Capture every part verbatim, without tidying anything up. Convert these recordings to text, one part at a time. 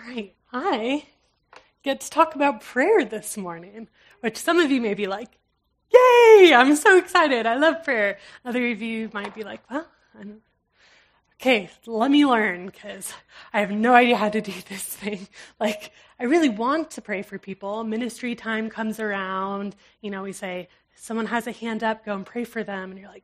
Right, I get to talk about prayer this morning, which some of you may be like, yay, I'm so excited, I love prayer. Other of you might be like, well, I'm... okay, let me learn, because I have no idea how to do this thing. Like, I really want to pray for people. Ministry time comes around, you know, we say, someone has a hand up, go and pray for them, and you're like,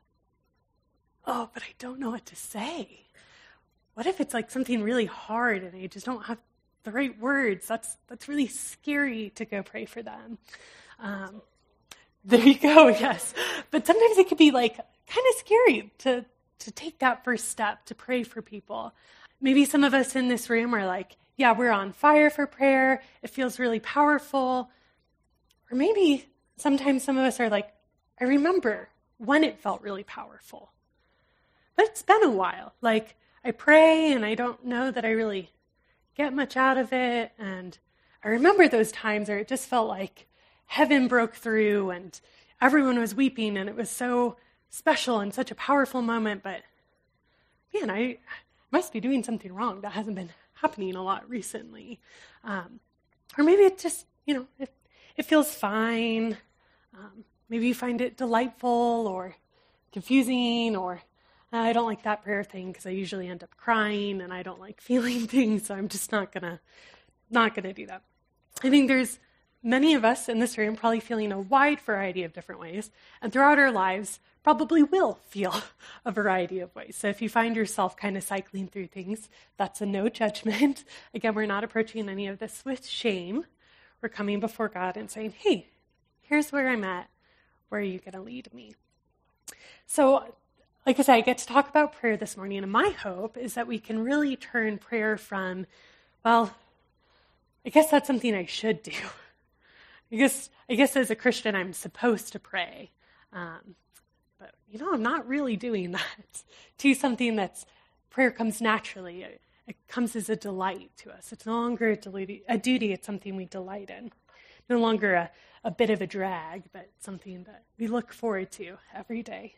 oh, but I don't know what to say. What if it's like something really hard and I just don't have the right words? That's that's really scary to go pray for them. Um, there you go, yes. But sometimes it could be like kind of scary to, to take that first step to pray for people. Maybe some of us in this room are like, yeah, we're on fire for prayer. It feels really powerful. Or maybe sometimes some of us are like, I remember when it felt really powerful. But it's been a while. Like, I pray and I don't know that I really get much out of it. And I remember those times where it just felt like heaven broke through and everyone was weeping and it was so special and such a powerful moment. But man, I must be doing something wrong. That hasn't been happening a lot recently. Um, or maybe it just, you know, it, it feels fine. Um, maybe you find it delightful or confusing, or I don't like that prayer thing because I usually end up crying and I don't like feeling things, so I'm just not gonna not gonna do that. I think there's many of us in this room probably feeling a wide variety of different ways, and throughout our lives probably will feel a variety of ways. So if you find yourself kind of cycling through things, that's a no judgment. Again, we're not approaching any of this with shame. We're coming before God and saying, hey, here's where I'm at. Where are you gonna lead me? So like I said, I get to talk about prayer this morning, and my hope is that we can really turn prayer from, well, I guess that's something I should do. I guess I guess as a Christian, I'm supposed to pray. Um, but, you know, I'm not really doing that. To something that's, prayer comes naturally. It, it comes as a delight to us. It's no longer a duty, a duty, it's something we delight in. No longer a, a bit of a drag, but something that we look forward to every day.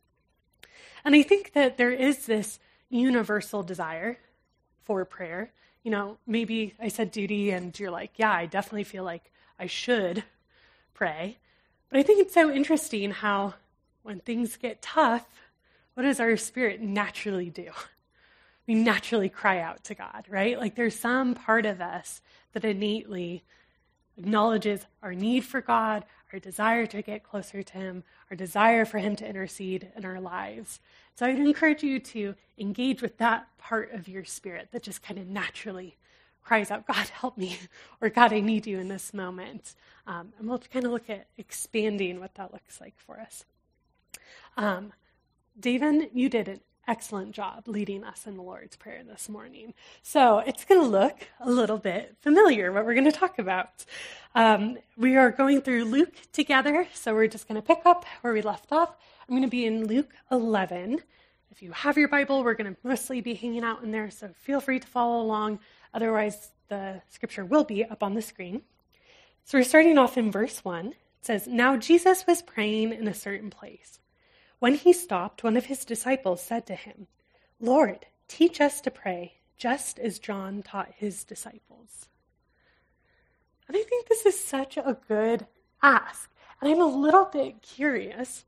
And I think that there is this universal desire for prayer. You know, maybe I said duty and you're like, yeah, I definitely feel like I should pray. But I think it's so interesting how when things get tough, what does our spirit naturally do? We naturally cry out to God, right? Like there's some part of us that innately acknowledges our need for God, our desire to get closer to him, our desire for him to intercede in our lives. So I'd encourage you to engage with that part of your spirit that just kind of naturally cries out, God, help me, or God, I need you in this moment. Um, and we'll kind of look at expanding what that looks like for us. Um, David, you did an excellent job leading us in the Lord's Prayer this morning. So it's going to look a little bit familiar, what we're going to talk about. Um, we are going through Luke together, so we're just going to pick up where we left off. I'm going to be in Luke eleven. If you have your Bible, we're going to mostly be hanging out in there, so feel free to follow along. Otherwise, the scripture will be up on the screen. So we're starting off in verse one. It says, "Now Jesus was praying in a certain place. When he stopped, one of his disciples said to him, 'Lord, teach us to pray, just as John taught his disciples.'" And I think this is such a good ask. And I'm a little bit curious,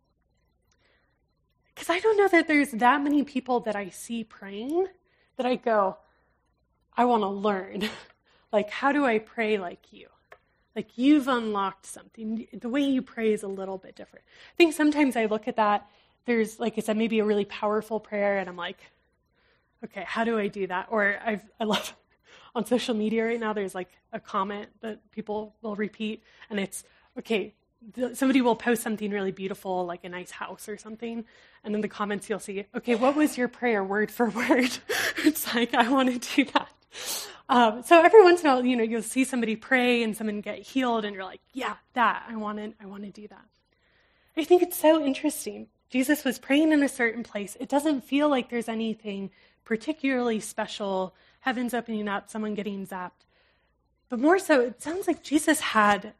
because I don't know that there's that many people that I see praying that I go, I want to learn. Like, how do I pray like you? Like, you've unlocked something. The way you pray is a little bit different. I think sometimes I look at that, there's, like I said, maybe a really powerful prayer, and I'm like, okay, how do I do that? Or I've, I love, on social media right now, there's like a comment that people will repeat, and it's, okay, th- somebody will post something really beautiful, like a nice house or something, and in the comments you'll see, okay, what was your prayer word for word? It's like, I want to do that. Um, so every once in a while, you know, you'll see somebody pray and someone get healed, and you're like, yeah, that, I want to, I want to do that. I think it's so interesting. Jesus was praying in a certain place. It doesn't feel like there's anything particularly special, heaven's opening up, someone getting zapped. But more so, it sounds like Jesus had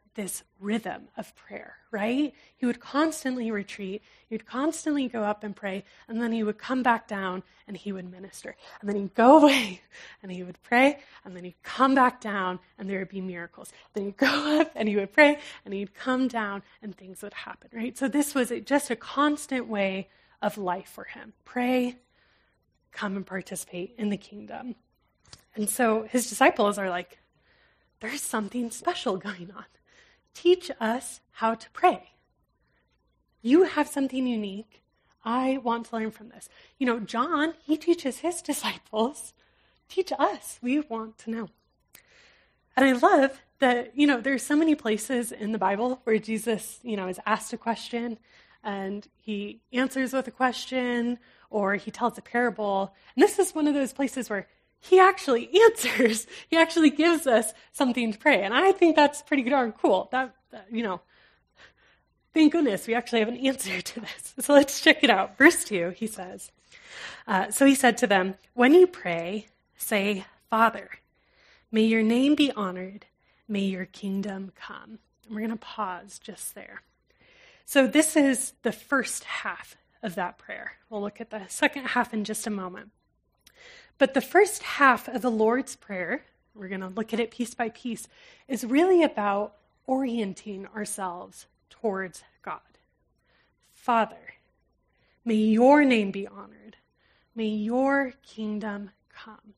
this rhythm of prayer, right? He would constantly retreat. He would constantly go up and pray, and then he would come back down and he would minister. And then he'd go away and he would pray, and then he'd come back down and there would be miracles. Then he'd go up and he would pray, and he'd come down and things would happen, right? So this was just a constant way of life for him. Pray, come and participate in the kingdom. And so his disciples are like, there's something special going on. Teach us how to pray. You have something unique. I want to learn from this. You know, John, he teaches his disciples. Teach us. We want to know. And I love that, you know, there's so many places in the Bible where Jesus, you know, is asked a question and he answers with a question, or he tells a parable. And this is one of those places where he actually answers. He actually gives us something to pray. And I think that's pretty darn cool. That, that, you know, thank goodness we actually have an answer to this. So let's check it out. Verse two, he says, uh, so he said to them, when you pray, say, Father, may your name be honored. May your kingdom come. And we're going to pause just there. So this is the first half of that prayer. We'll look at the second half in just a moment. But the first half of the Lord's Prayer, we're going to look at it piece by piece, is really about orienting ourselves towards God. Father, may your name be honored. May your kingdom come.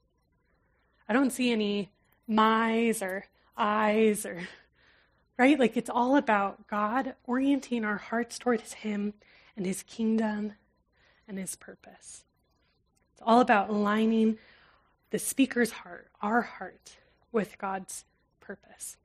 I don't see any my's or I's or, right? Like it's all about God orienting our hearts towards him and his kingdom and his purpose. It's all about aligning the speaker's heart, our heart, with God's purpose.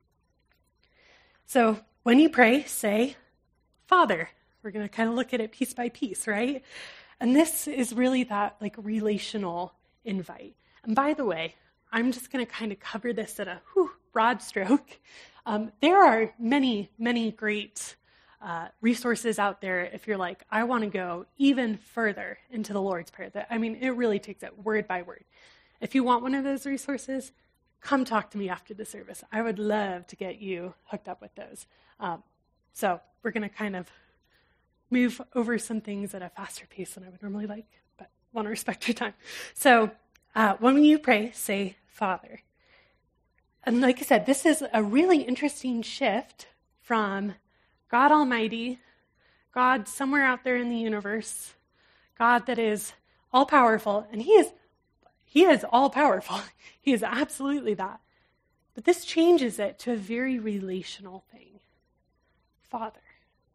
So when you pray, say, Father. We're going to kind of look at it piece by piece, right? And this is really that like relational invite. And by the way, I'm just going to kind of cover this at a whew, broad stroke. Um, there are many, many great Uh, resources out there if you're like, I want to go even further into the Lord's Prayer. That, I mean, it really takes it word by word. If you want one of those resources, come talk to me after the service. I would love to get you hooked up with those. Um, so we're going to kind of move over some things at a faster pace than I would normally like, but want to respect your time. So uh, when you pray, say, Father. And like I said, this is a really interesting shift from God Almighty, God somewhere out there in the universe, God that is all-powerful, and he is he is all-powerful. He is absolutely that. But this changes it to a very relational thing. Father.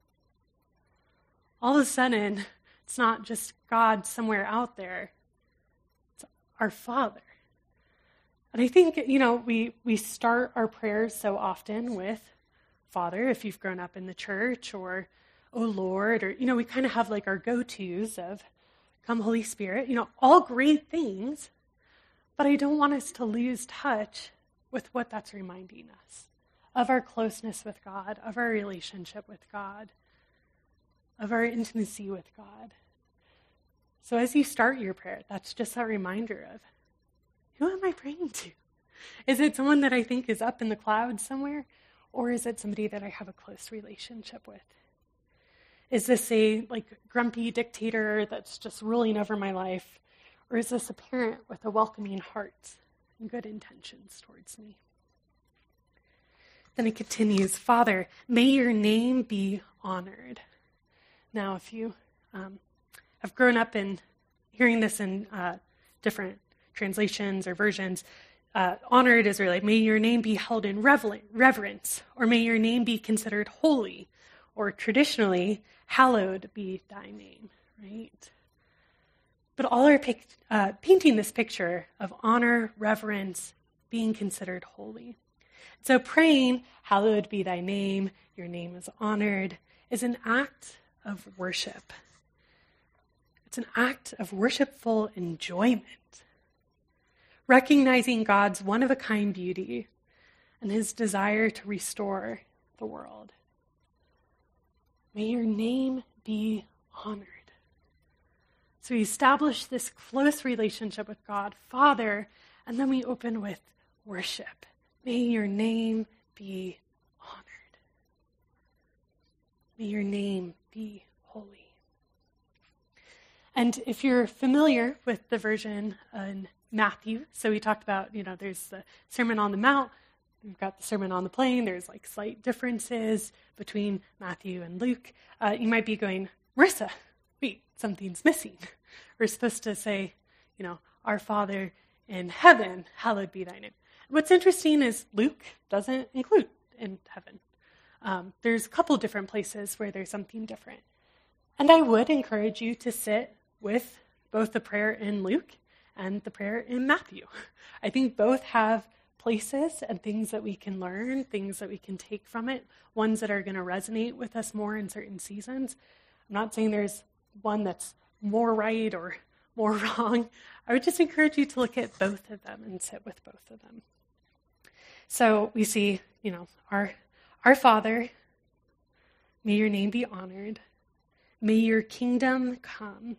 All of a sudden, it's not just God somewhere out there. It's our Father. And I think, you know, we, we start our prayers so often with Father, if you've grown up in the church, or, oh Lord, or, you know, we kind of have like our go-tos of, come Holy Spirit, you know, all great things, but I don't want us to lose touch with what that's reminding us of our closeness with God, of our relationship with God, of our intimacy with God. So as you start your prayer, that's just a reminder of, who am I praying to? Is it someone that I think is up in the clouds somewhere? Or is it somebody that I have a close relationship with? Is this a like grumpy dictator that's just ruling over my life? Or is this a parent with a welcoming heart and good intentions towards me? Then it continues, Father, may your name be honored. Now, if you um, have grown up in hearing this in uh, different translations or versions, Uh, honored is really, may your name be held in reverence, or may your name be considered holy, or traditionally, hallowed be thy name, right? But all are pic- uh, painting this picture of honor, reverence, being considered holy. So praying, hallowed be thy name, your name is honored, is an act of worship. It's an act of worshipful enjoyment. Recognizing God's one-of-a-kind beauty and his desire to restore the world. May your name be honored. So we establish this close relationship with God, Father, and then we open with worship. May your name be honored. May your name be holy. And if you're familiar with the version in Matthew, so we talked about, you know, there's the Sermon on the Mount, we've got the Sermon on the Plain, there's like slight differences between Matthew and Luke. Uh, you might be going, Marissa, wait, something's missing. We're supposed to say, you know, our Father in heaven, hallowed be thy name. What's interesting is Luke doesn't include in heaven. Um, there's a couple different places where there's something different. And I would encourage you to sit with both the prayer in Luke and the prayer in Matthew. I think both have places and things that we can learn, things that we can take from it, ones that are going to resonate with us more in certain seasons. I'm not saying there's one that's more right or more wrong. I would just encourage you to look at both of them and sit with both of them. So we see, you know, our our Father, may your name be honored. May your kingdom come.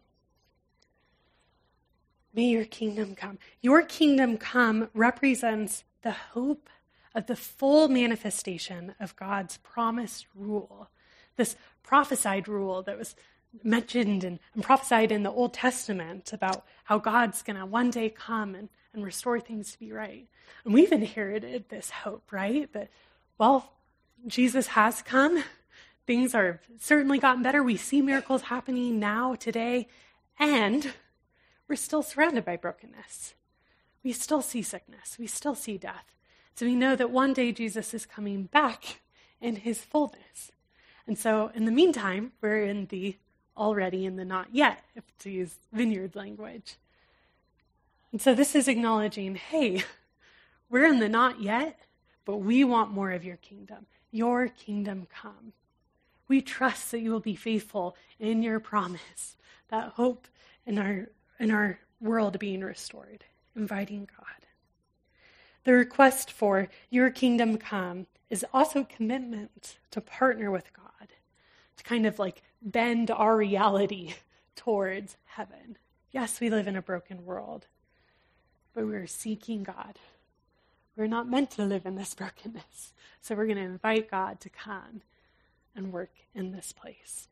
May your kingdom come. Your kingdom come represents the hope of the full manifestation of God's promised rule. This prophesied rule that was mentioned and, and prophesied in the Old Testament about how God's going to one day come and, and restore things to be right. And we've inherited this hope, right? That, well, Jesus has come. Things are certainly gotten better. We see miracles happening now, today, and we're still surrounded by brokenness. We still see sickness. We still see death. So we know that one day Jesus is coming back in his fullness. And so in the meantime, we're in the already and the not yet, if to use Vineyard language. And so this is acknowledging, hey, we're in the not yet, but we want more of your kingdom. Your kingdom come. We trust that you will be faithful in your promise, that hope in our in our world being restored, inviting God. The request for your kingdom come is also commitment to partner with God, to kind of like bend our reality towards heaven. Yes, we live in a broken world, but we're seeking God. We're not meant to live in this brokenness. So we're going to invite God to come and work in this place.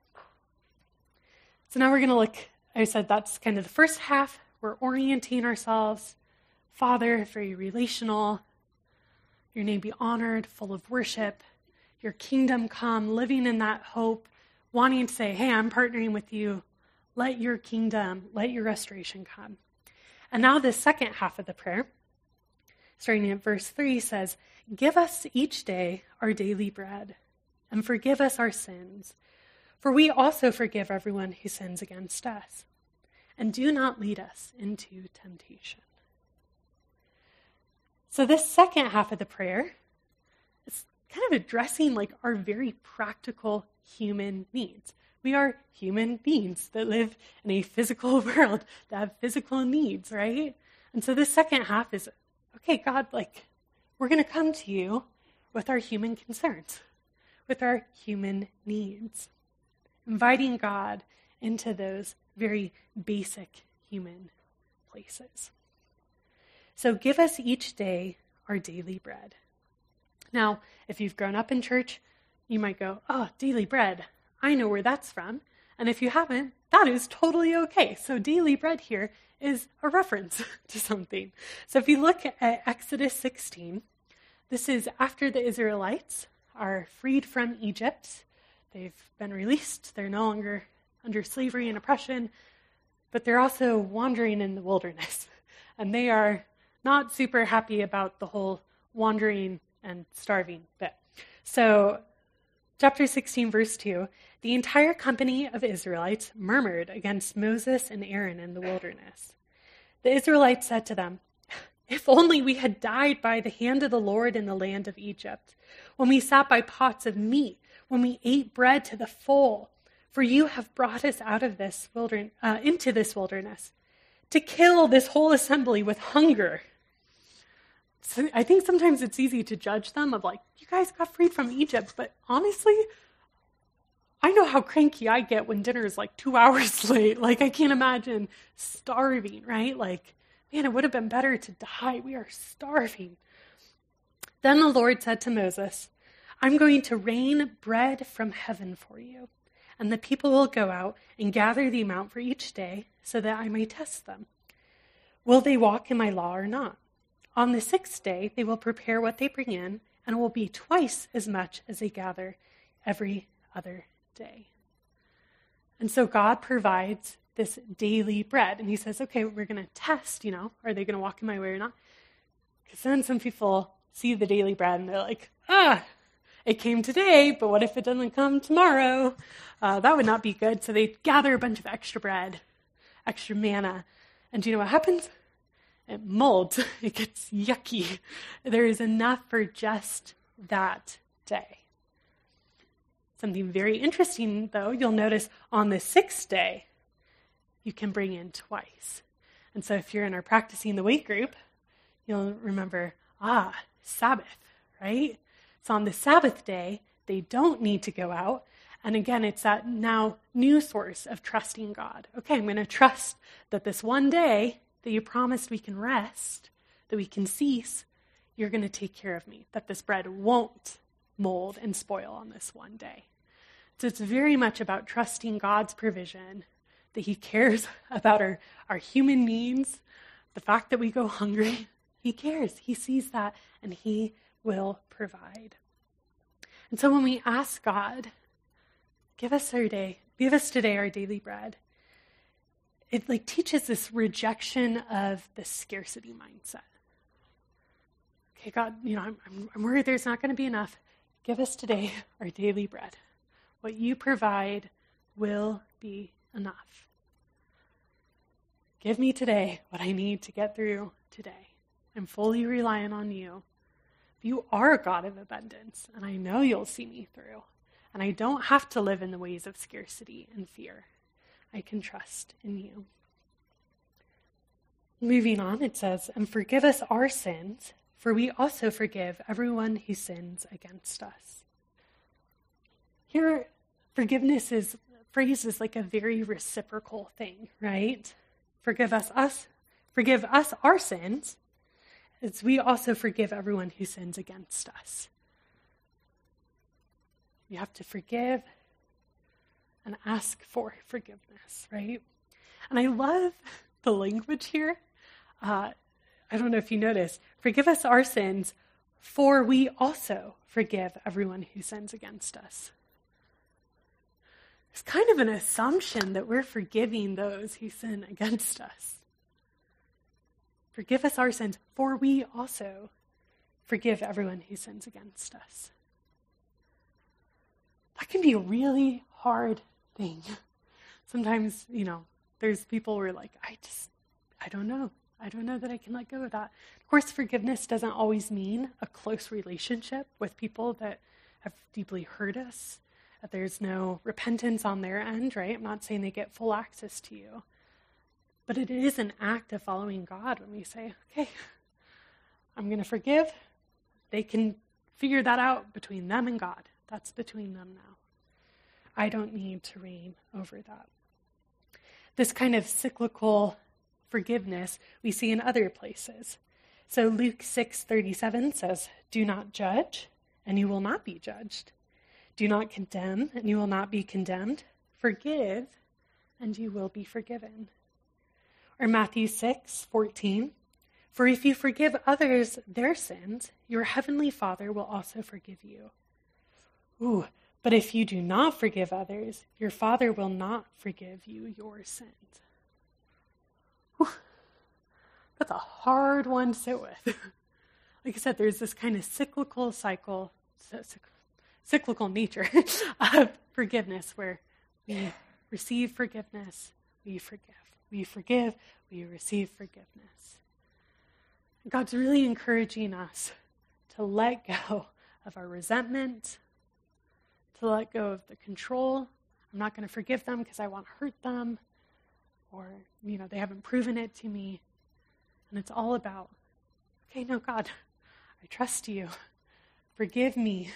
So now we're going to look, I said that's kind of the first half. We're orienting ourselves. Father, very relational. Your name be honored, full of worship. Your kingdom come, living in that hope, wanting to say, hey, I'm partnering with you. Let your kingdom, let your restoration come. And now the second half of the prayer, starting at verse three, says, give us each day our daily bread, and forgive us our sins, for we also forgive everyone who sins against us. And do not lead us into temptation. So this second half of the prayer is kind of addressing like our very practical human needs. We are human beings that live in a physical world, that have physical needs, right? And so this second half is, okay, God, like, we're going to come to you with our human concerns, with our human needs, inviting God into those very basic human places. So give us each day our daily bread. Now, if you've grown up in church, you might go, oh, daily bread, I know where that's from. And if you haven't, that is totally okay. So daily bread here is a reference to something. So if you look at Exodus sixteen, this is after the Israelites are freed from Egypt. They've been released. They're no longer under slavery and oppression, but they're also wandering in the wilderness. And they are not super happy about the whole wandering and starving bit. So chapter sixteen, verse two, the entire company of Israelites murmured against Moses and Aaron in the wilderness. The Israelites said to them, if only we had died by the hand of the Lord in the land of Egypt, when we sat by pots of meat, when we ate bread to the full, for you have brought us out of this wilderness, uh, into this wilderness, to kill this whole assembly with hunger. So I think sometimes it's easy to judge them of like, you guys got freed from Egypt, but honestly, I know how cranky I get when dinner is like two hours late. Like, I can't imagine starving, right? Like, man, it would have been better to die. We are starving. Then the Lord said to Moses, I'm going to rain bread from heaven for you, and the people will go out and gather the amount for each day so that I may test them. Will they walk in my law or not? On the sixth day, they will prepare what they bring in, and it will be twice as much as they gather every other day. And so God provides this daily bread. And he says, okay, we're going to test, you know, are they going to walk in my way or not? Because then some people see the daily bread and they're like, ah, it came today, but what if it doesn't come tomorrow? Uh, that would not be good. So they gather a bunch of extra bread, extra manna. And do you know what happens? It molds. It gets yucky. There is enough for just that day. Something very interesting, though, you'll notice on the sixth day, you can bring in twice. And so if you're in our Practicing the Weight group, you'll remember, ah, Sabbath, right? So on the Sabbath day, they don't need to go out. And again, it's that now new source of trusting God. Okay, I'm going to trust that this one day that you promised we can rest, that we can cease, you're going to take care of me, that this bread won't mold and spoil on this one day. So it's very much about trusting God's provision, that he cares about our, our human needs, the fact that we go hungry. He cares. He sees that, and he will provide. And so when we ask God, give us our day, give us today our daily bread, it like teaches this rejection of the scarcity mindset. Okay, God, you know, I'm, I'm, I'm worried there's not going to be enough. Give us today our daily bread. What you provide will be enough. Give me today what I need to get through today. I'm fully relying on you. You are a God of abundance, and I know you'll see me through. And I don't have to live in the ways of scarcity and fear. I can trust in you. Moving on, it says, and forgive us our sins, for we also forgive everyone who sins against us. Here, forgiveness is phrased as like a very reciprocal thing, right? Forgive us, us, forgive us our sins, as we also forgive everyone who sins against us. You have to forgive and ask for forgiveness, right? And I love the language here. Uh, I don't know if you noticed. Forgive us our sins, for we also forgive everyone who sins against us. It's kind of an assumption that we're forgiving those who sin against us. Forgive us our sins, for we also forgive everyone who sins against us. That can be a really hard thing. Sometimes, you know, there's people who are like, I just, I don't know. I don't know that I can let go of that. Of course, forgiveness doesn't always mean a close relationship with people that have deeply hurt us. That there's no repentance on their end, right? I'm not saying they get full access to you. But it is an act of following God when we say, okay, I'm going to forgive. They can figure that out between them and God. That's between them now. I don't need to reign over that. This kind of cyclical forgiveness we see in other places. So Luke six thirty-seven says, do not judge, and you will not be judged. Do not condemn, and you will not be condemned. Forgive, and you will be forgiven. Or Matthew six fourteen, for if you forgive others their sins, your heavenly Father will also forgive you. Ooh, but if you do not forgive others, your Father will not forgive you your sins. Whew. That's a hard one to sit with. Like I said, there's this kind of cyclical cycle, cyclical nature of forgiveness where we receive forgiveness, we forgive. We forgive, we receive forgiveness. God's really encouraging us to let go of our resentment, to let go of the control. I'm not going to forgive them because I want to hurt them, or, you know, they haven't proven it to me. And it's all about, okay, no, God, I trust you. Forgive me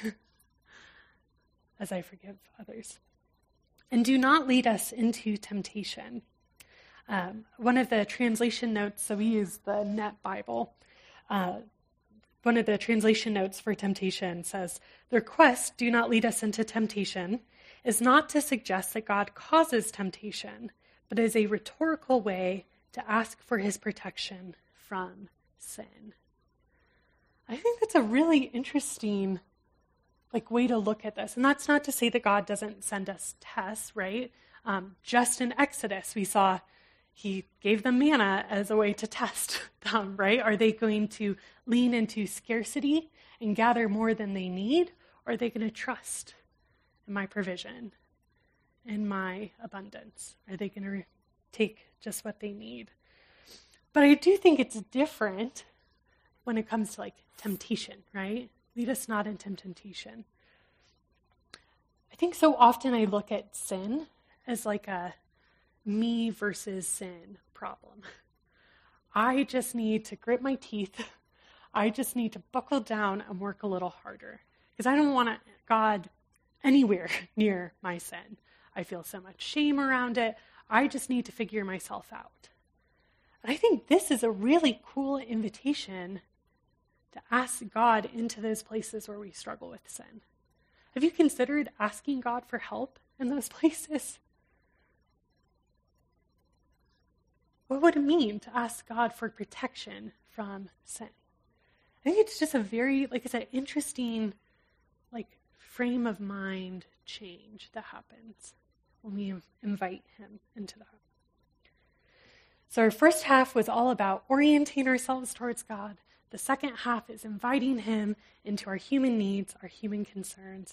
as I forgive others. And do not lead us into temptation. Um, one of the translation notes, so we use the Net Bible, uh, one of the translation notes for temptation says, the request, do not lead us into temptation, is not to suggest that God causes temptation, but is a rhetorical way to ask for his protection from sin. I think that's a really interesting like way to look at this. And that's not to say that God doesn't send us tests, right? Um, just in Exodus, we saw he gave them manna as a way to test them, right? Are they going to lean into scarcity and gather more than they need? Or are they going to trust in my provision, in my abundance? Are they going to take just what they need? But I do think it's different when it comes to like temptation, right? Lead us not into temptation. I think so often I look at sin as like a me versus sin problem. I just need to grit my teeth. I just need to buckle down and work a little harder because I don't want God anywhere near my sin. I feel so much shame around it. I just need to figure myself out. And I think this is a really cool invitation to ask God into those places where we struggle with sin. Have you considered asking God for help in those places? What would it mean to ask God for protection from sin? I think it's just a very, like I said, interesting, like frame of mind change that happens when we invite him into that. So our first half was all about orienting ourselves towards God. The second half is inviting him into our human needs, our human concerns.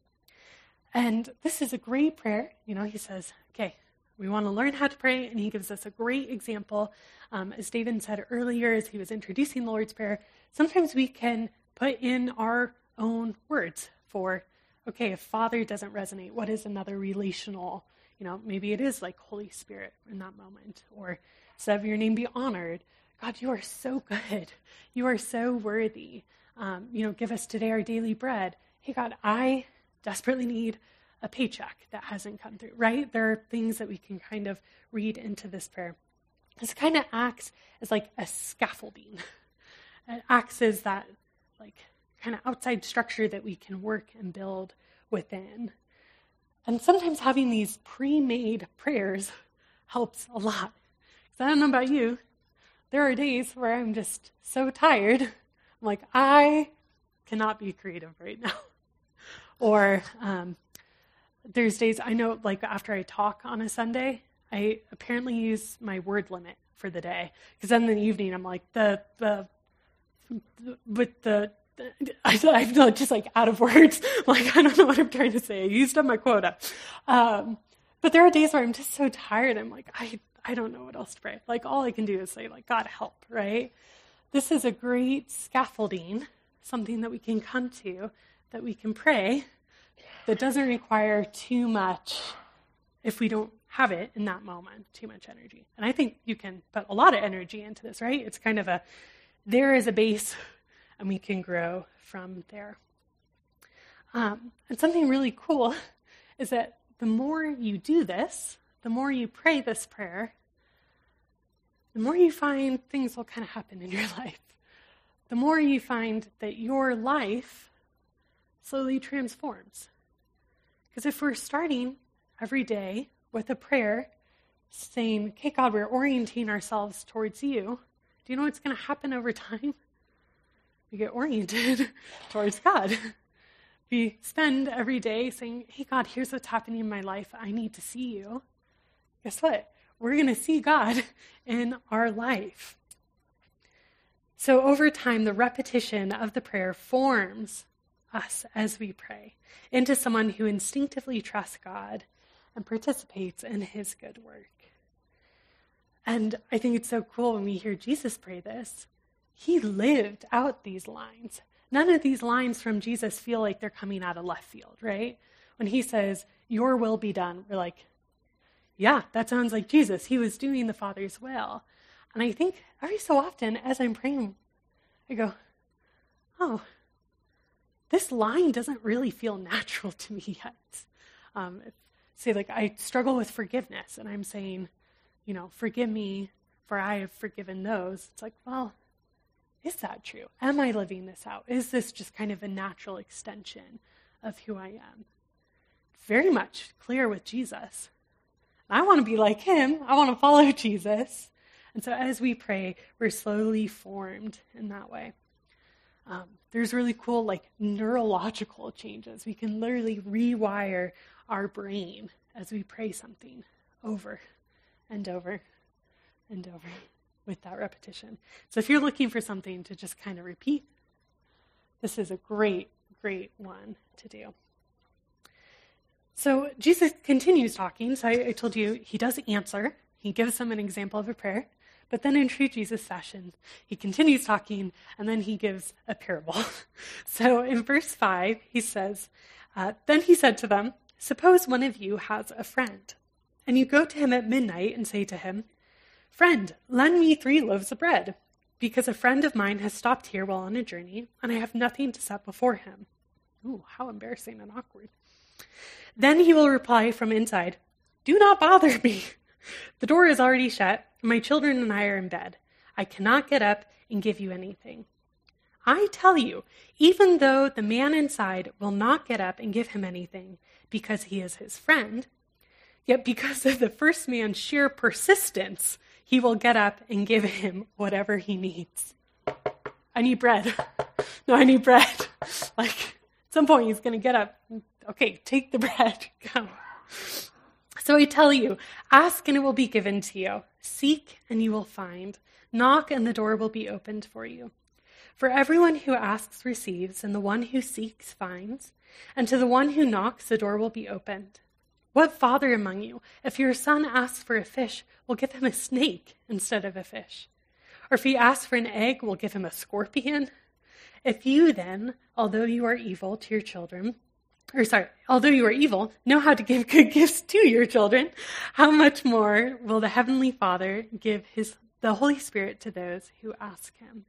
And this is a great prayer. You know, he says, okay, we want to learn how to pray, and he gives us a great example. Um, as David said earlier, as he was introducing the Lord's Prayer, sometimes we can put in our own words for, okay, if Father doesn't resonate, what is another relational, you know, maybe it is like Holy Spirit in that moment, or instead of your name be honored, God, you are so good. You are so worthy. Um, you know, give us today our daily bread. Hey, God, I desperately need a paycheck that hasn't come through, right? There are things that we can kind of read into this prayer. This kind of acts as like a scaffolding. It acts as that like kind of outside structure that we can work and build within. And sometimes having these pre-made prayers helps a lot. Because I don't know about you, there are days where I'm just so tired. I'm like, I cannot be creative right now. Or um, there's days, I know, like after I talk on a Sunday, I apparently use my word limit for the day. Because then in the evening, I'm like, the, the, with the, I, I'm just like out of words. Like, I don't know what I'm trying to say. I used up my quota. Um, but there are days where I'm just so tired. I'm like, I, I don't know what else to pray. Like, all I can do is say, like, God help, right? This is a great scaffolding, something that we can come to, that we can pray, that doesn't require too much if we don't have it in that moment, too much energy. And I think you can put a lot of energy into this, right? It's kind of a, there is a base, and we can grow from there. Um, and something really cool is that the more you do this, the more you pray this prayer, the more you find things will kind of happen in your life. The more you find that your life slowly transforms. Because if we're starting every day with a prayer saying, okay, God, we're orienting ourselves towards you, do you know what's going to happen over time? We get oriented towards God. We spend every day saying, hey, God, here's what's happening in my life. I need to see you. Guess what? We're going to see God in our life. So over time, the repetition of the prayer forms us as we pray into someone who instinctively trusts God and participates in his good work. And I think it's so cool when we hear Jesus pray this. He lived out these lines. None of these lines from Jesus feel like they're coming out of left field, right? When he says, your will be done, we're like, yeah, that sounds like Jesus. He was doing the Father's will. And I think every so often as I'm praying, I go, oh, this line doesn't really feel natural to me yet. Um, say like I struggle with forgiveness and I'm saying, you know, forgive me for I have forgiven those. It's like, well, is that true? Am I living this out? Is this just kind of a natural extension of who I am? Very much clear with Jesus. I want to be like him. I want to follow Jesus. And so as we pray, we're slowly formed in that way. Um, there's really cool like neurological changes. We can literally rewire our brain as we pray something over and over and over with that repetition. So if you're looking for something to just kind of repeat, this is a great, great one to do. So Jesus continues talking. So I, I told you he does answer. He gives them an example of a prayer. But then in true Jesus fashion, he continues talking, and then he gives a parable. So in verse five, he says, uh, Then he said to them, suppose one of you has a friend, and you go to him at midnight and say to him, Friend, lend me three loaves of bread, because a friend of mine has stopped here while on a journey, and I have nothing to set before him. Ooh, how embarrassing and awkward. Then he will reply from inside, Do not bother me. The door is already shut, and my children and I are in bed. I cannot get up and give you anything. I tell you, even though the man inside will not get up and give him anything because he is his friend, yet because of the first man's sheer persistence, he will get up and give him whatever he needs. I need bread. No, I need bread. Like, at some point he's going to get up. Okay, take the bread. Go. So I tell you, ask and it will be given to you. Seek and you will find. Knock and the door will be opened for you. For everyone who asks receives, and the one who seeks finds. And to the one who knocks, the door will be opened. What father among you, if your son asks for a fish, will give him a snake instead of a fish? Or if he asks for an egg, will give him a scorpion? If you then, although you are evil to your children, or sorry, although you are evil, know how to give good gifts to your children, how much more will the Heavenly Father give his the Holy Spirit to those who ask him?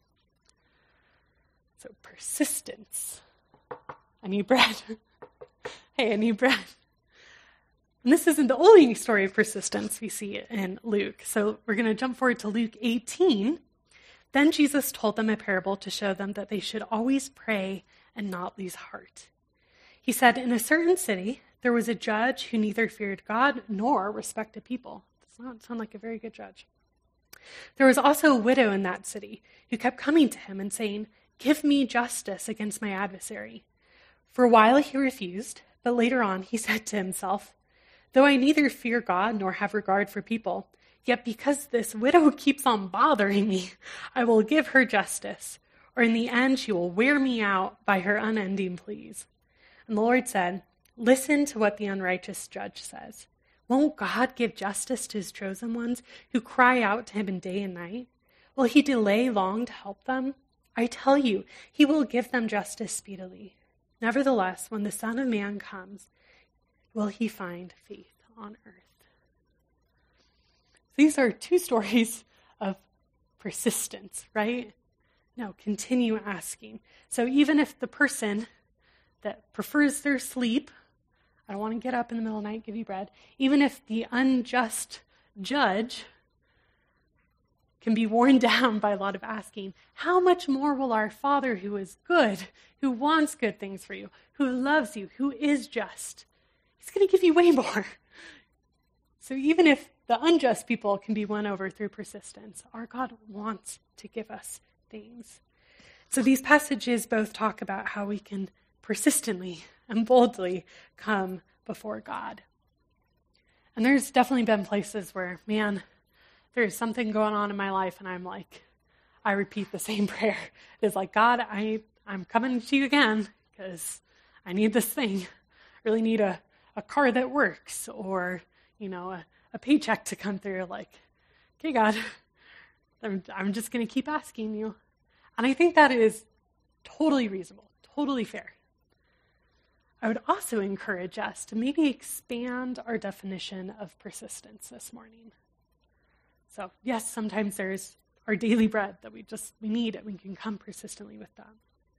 So persistence. I need bread. Hey, I need bread. And this isn't the only story of persistence we see in Luke. So we're going to jump forward to Luke eighteen. Then Jesus told them a parable to show them that they should always pray and not lose heart. He said, in a certain city, there was a judge who neither feared God nor respected people. Does not sound like a very good judge. There was also a widow in that city who kept coming to him and saying, Give me justice against my adversary. For a while he refused, but later on he said to himself, Though I neither fear God nor have regard for people, yet because this widow keeps on bothering me, I will give her justice, or in the end she will wear me out by her unending pleas. And the Lord said, Listen to what the unrighteous judge says. Won't God give justice to his chosen ones who cry out to him in day and night? Will he delay long to help them? I tell you, he will give them justice speedily. Nevertheless, when the Son of Man comes, will he find faith on earth? These are two stories of persistence, right? No, continue asking. So even if the person that prefers their sleep, I don't want to get up in the middle of the night, give you bread, even if the unjust judge can be worn down by a lot of asking, how much more will our Father who is good, who wants good things for you, who loves you, who is just, he's going to give you way more. So even if the unjust people can be won over through persistence, our God wants to give us things. So these passages both talk about how we can persistently and boldly come before God. And there's definitely been places where, man, there's something going on in my life and I'm like, I repeat the same prayer. It's like, God, I, I'm coming to you again because I need this thing. I really need a, a car that works, or, you know, a, a paycheck to come through. Like, okay, God, I'm, I'm just going to keep asking you. And I think that is totally reasonable, totally fair. I would also encourage us to maybe expand our definition of persistence this morning. So yes, sometimes there's our daily bread that we just, we need and we can come persistently with that.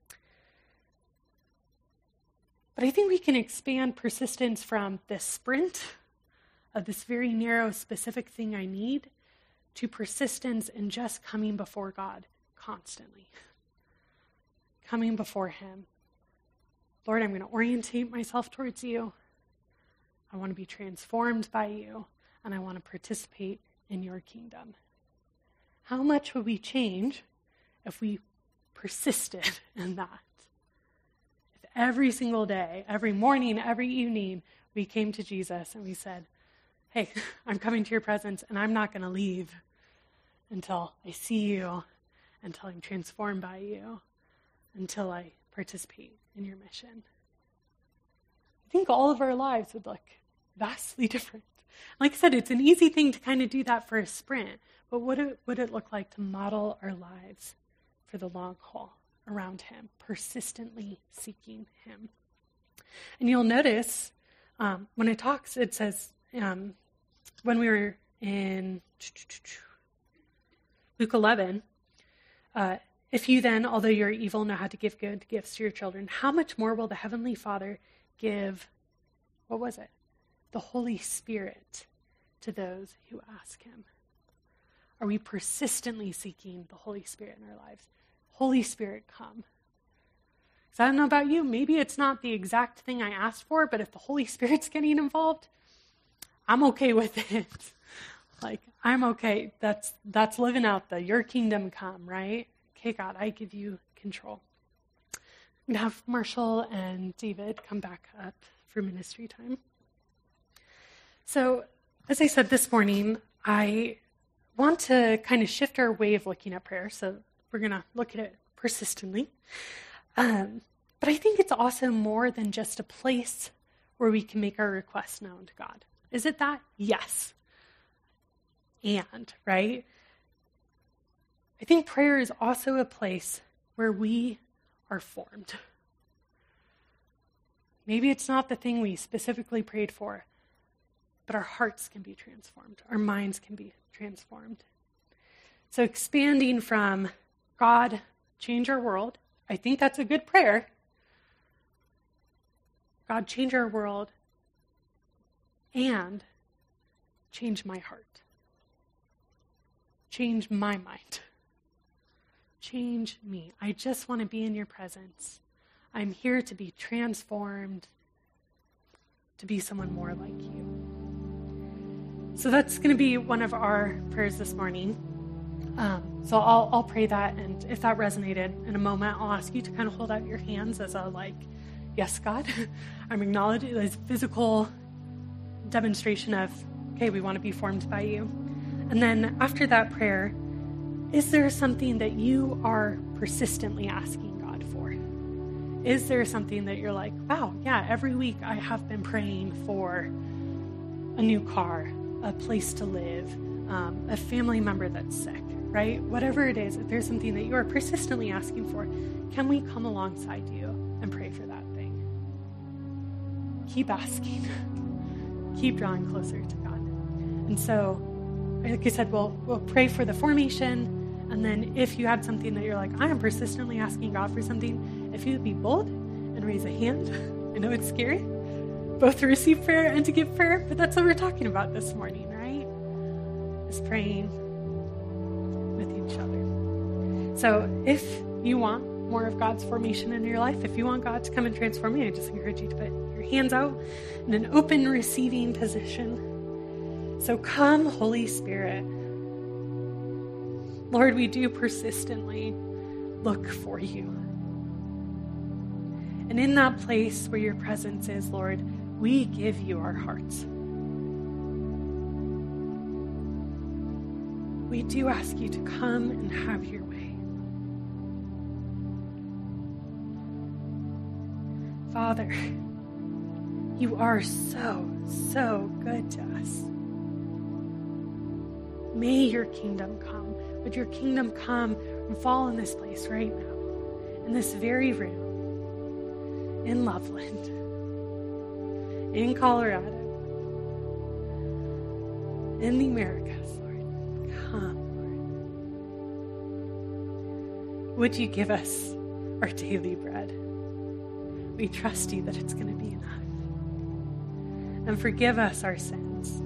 But I think we can expand persistence from this sprint of this very narrow, specific thing I need to persistence in just coming before God constantly. Coming before him. Lord, I'm going to orientate myself towards you. I want to be transformed by you, and I want to participate in your kingdom. How much would we change if we persisted in that? If every single day, every morning, every evening, we came to Jesus and we said, hey, I'm coming to your presence, and I'm not going to leave until I see you, until I'm transformed by you, until I participate in your mission. I think all of our lives would look vastly different. Like I said, it's an easy thing to kind of do that for a sprint, but what it, would it look like to model our lives for the long haul around him, persistently seeking him? And you'll notice um, when it talks, it says, um, when we were in Luke eleven, uh, if you then, although you're evil, know how to give good gifts to your children, how much more will the Heavenly Father give, what was it? The Holy Spirit to those who ask him. Are we persistently seeking the Holy Spirit in our lives? Holy Spirit, come. Because I don't know about you, maybe it's not the exact thing I asked for, but if the Holy Spirit's getting involved, I'm okay with it. Like, I'm okay. That's that's living out the your kingdom come, right? Okay, God, I give you control. And have Marshall and David come back up for ministry time. So, as I said this morning, I want to kind of shift our way of looking at prayer. So we're going to look at it persistently. Um, but I think it's also more than just a place where we can make our requests known to God. Is it that? Yes. And, right? I think prayer is also a place where we are formed. Maybe it's not the thing we specifically prayed for, but our hearts can be transformed. Our minds can be transformed. So expanding from God, change our world, I think that's a good prayer. God, change our world and change my heart. Change my mind. Change me. I just want to be in your presence. I'm here to be transformed, to be someone more like you. So that's going to be one of our prayers this morning. Um, so I'll, I'll pray that, and if that resonated, in a moment I'll ask you to kind of hold out your hands as a like, yes, God, I'm acknowledging this physical demonstration of, okay, we want to be formed by you. And then after that prayer, is there something that you are persistently asking God for? Is there something that you're like, wow, yeah, every week I have been praying for a new car, a place to live, um, a family member that's sick, right? Whatever it is, if there's something that you are persistently asking for, can we come alongside you and pray for that thing? Keep asking. Keep drawing closer to God. And so, like I said, we'll, we'll pray for the formation. And then if you had something that you're like, I am persistently asking God for something, if you would be bold and raise a hand. I know it's scary, both to receive prayer and to give prayer, but that's what we're talking about this morning, right? Is praying with each other. So if you want more of God's formation in your life, if you want God to come and transform you, I just encourage you to put your hands out in an open receiving position. So come, Holy Spirit. Lord, we do persistently look for you. And in that place where your presence is, Lord, we give you our hearts. We do ask you to come and have your way. Father, you are so, so good to us. May your kingdom come. Would your kingdom come and fall in this place right now, in this very room, in Loveland, in Colorado, in the Americas, Lord. Come, Lord. Would you give us our daily bread? We trust you that it's going to be enough. And forgive us our sins.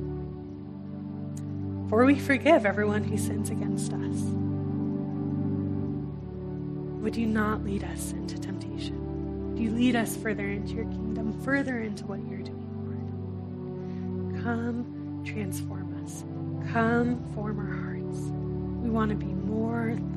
For we forgive everyone who sins against us. Would you not lead us into temptation? Would you lead us further into your kingdom, further into what you're doing, Lord? Come transform us. Come form our hearts. We want to be more